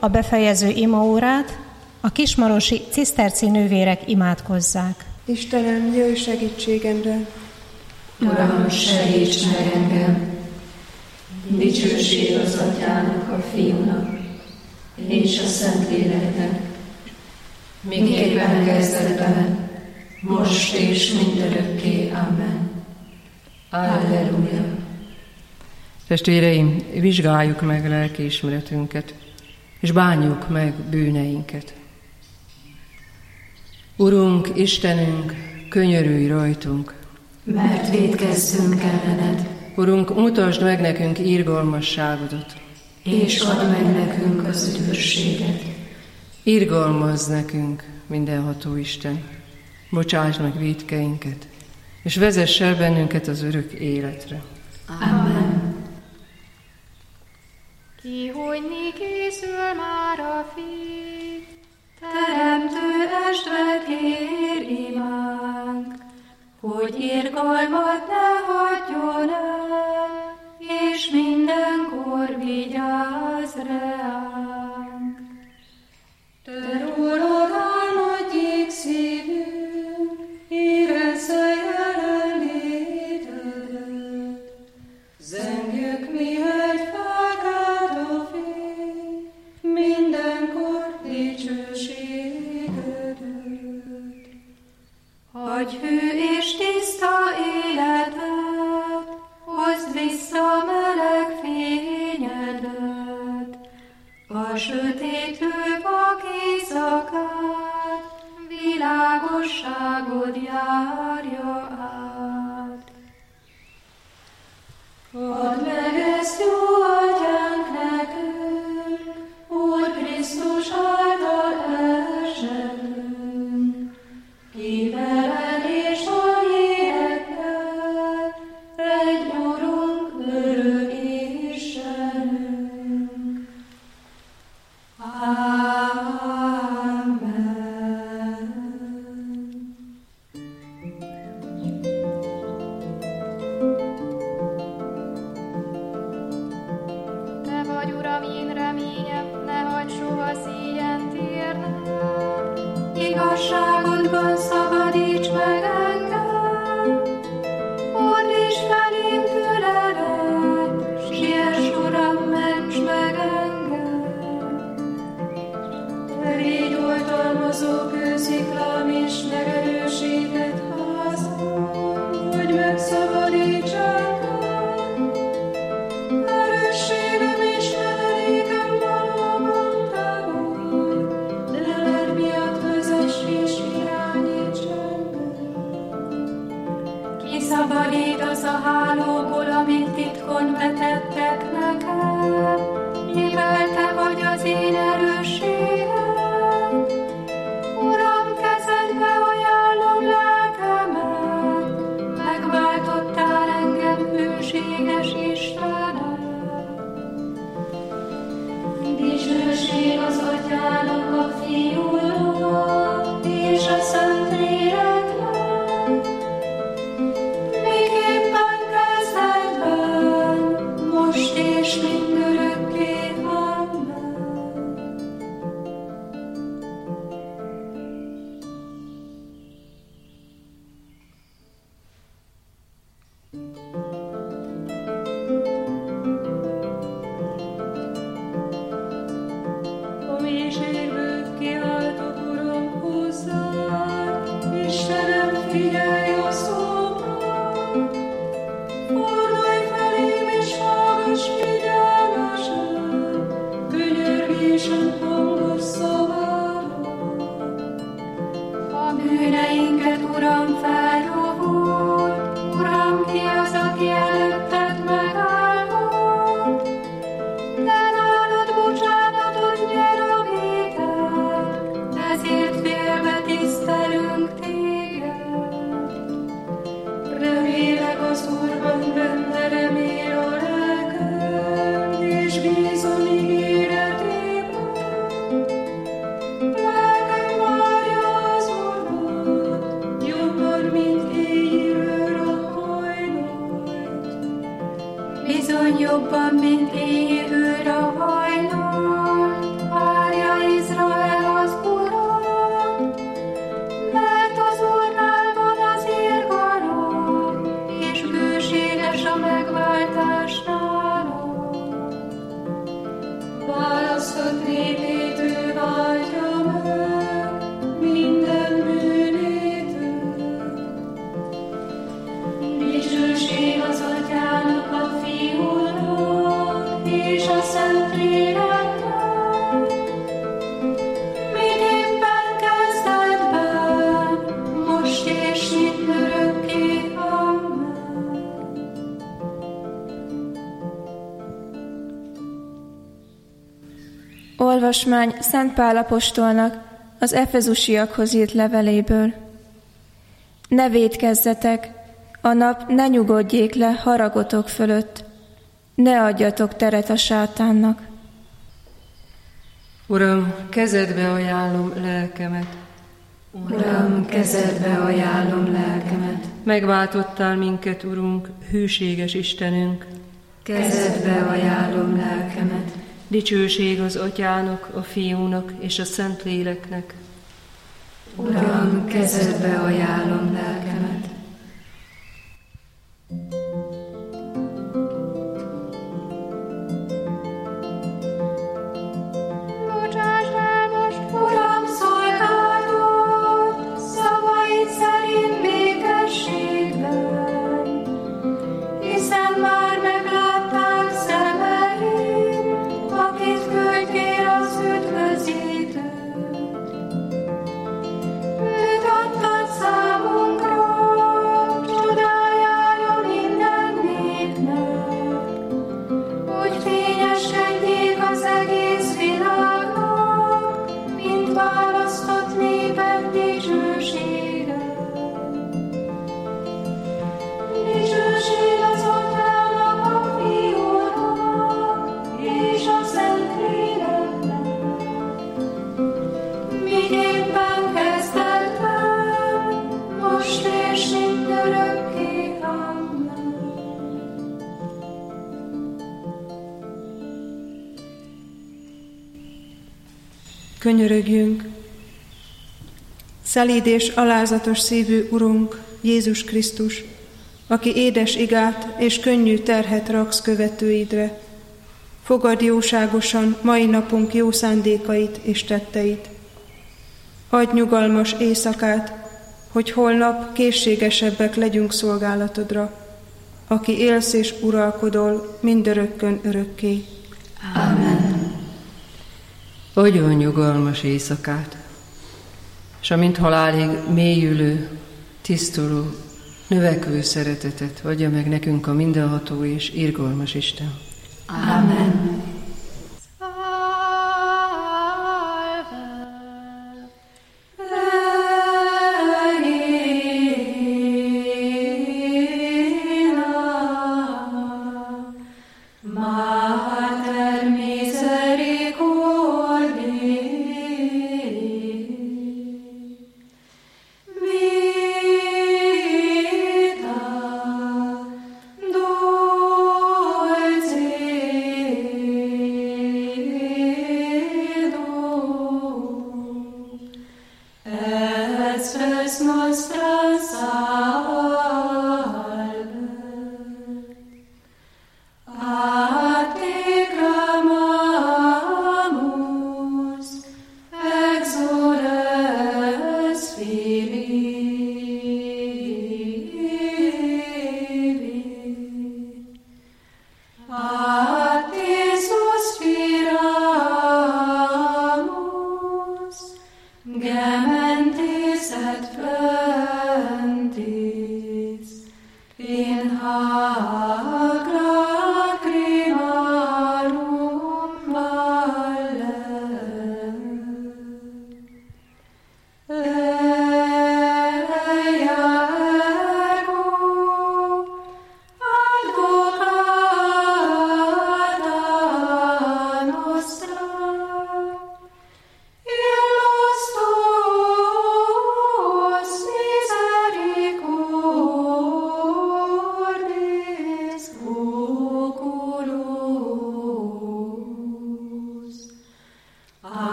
a befejező imaórát a kismarosi ciszterci nővérek imádkozzák. Istenem, jöjj segítségemre! Uram, segíts meg engem! Dicsőség az Atyának, a Fiúnak és a Szentléleknek, miképpen kezdetben, most és mindörökké. Amen. Alleluja. Testvéreim, vizsgáljuk meg lelkiismeretünket, és bánjuk meg bűneinket. Urunk, Istenünk, könyörülj rajtunk, mert vétkeztünk ellened. Urunk, mutasd meg nekünk irgalmasságodat, és add meg nekünk az üdvösséget. Irgalmazz nekünk, mindenható Isten, bocsásd meg vétkeinket, és vezess el bennünket az örök életre. Amen. Kihújni készül már a Fiú, Teremtő estve kér imánk, hogy irgalmat ne hagyjon el, és mindenkor vigyázz reánk. Te rólad álmodjék szívünk, érezze jelenlétedet. Zengjük mi egy fákát a fény, mindenkor dicsőségedet. Hagyj hű és tiszta életet, hozd vissza meleg fényedet, a sötétlő vak éjszakát, világosságod járja át. Add meg ezt, jó Atyánk, nekünk, Úr Krisztus által esetünk, ki veled és a lélekkel, egy Urunk, örök Istenünk. Amen. Te vagy, Uram, én reményem, ne hagyd soha szígyent érnem. Igazságodban szabadíts meg engem, fordíts felém füledet, siess, Uram, ments meg engem. Te légy oltalmazó kősziklám és megerősített házam, hogy megszabadíts engem. Erősségem és menedékem valóban te vagy, leled miatt vezess és irányíts engem. Kiszabadítasz a hálóból, amit titkon vetettek nekem, mivel te vagy az én erősségem. Uram, kezedbe ajánlom lelkemet, megváltottál engem, hűséges Istenem. Dicsőség az Atyának, a Fiúnak és a Szentléleknek, miképpen kezdetben, most és mindörökké. Amen. A mélységből kiáltok, Uram, hozzád, Istenem, figyelj a szómra. Fordulj felém és hallgass figyelmesen, könyörgésem hangos szavára. A bűneinket, Uram, felrovult, Uram, ki az, aki előtted megállott? De nálad bocsánatot nyer a vétel, ezért félve tisztelünk téged. Remélek az Úrban, benne remél a lelkem, és bízom ígéretében. választott népét ő váltja meg, minden bűnétől. Dicsőség az Atyának, a Fiúnak és a Szentléleknek, miképpen kezdetben, most és mindörökké. Amen. Olvasmány Szent Pál apostolnak az efezusiakhoz írt leveléből. Ne vétkezzetek, a nap ne nyugodjék le haragotok fölött, ne adjatok teret a sátánnak. Uram, kezedbe ajánlom lelkemet. Uram, kezedbe ajánlom lelkemet. Megváltottál minket, Urunk, hűséges Istenünk. Kezedbe ajánlom lelkemet. Dicsőség az Atyának, a Fiúnak és a Szentléleknek. Uram, kezedbe ajánlom lelkemet. Bocsáss el most, Uram, szolgálod, szavaid szerint békességben, hiszen már meglátták szemeim, akit küldjél az üdvözítőt. Őt adtad számunkra, csodájára minden népnek, hogy fényeskedjék az egész világnak, mint választott népek dicsősége. Dicsőség az Atyának, a Fiúnak és a Szentléleknek, miképpen kezdetben, most és mindörökké. Amen. Könyörögjünk! Szelíd és alázatos szívű Urunk, Jézus Krisztus, aki édes igát és könnyű terhet raksz követőidre, fogadd jóságosan mai napunk jó szándékait és tetteit. Adj nyugalmas éjszakát, hogy holnap készségesebbek legyünk szolgálatodra, aki élsz és uralkodol mindörökkön örökké. Amen. Adjon nyugalmas éjszakát, és amint halálig mélyülő, tisztuló, növekvő szeretetet adja meg nekünk a mindenható és irgalmas Isten. Amen. Mater misericordiae, vita dulcis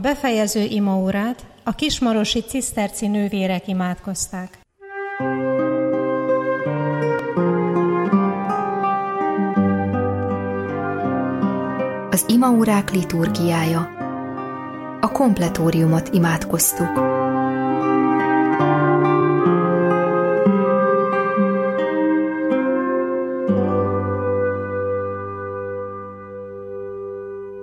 befejező imaórát a kismarosi ciszterci nővérek imádkozták. Az imaórák liturgiája. A kompletóriumot imádkoztuk.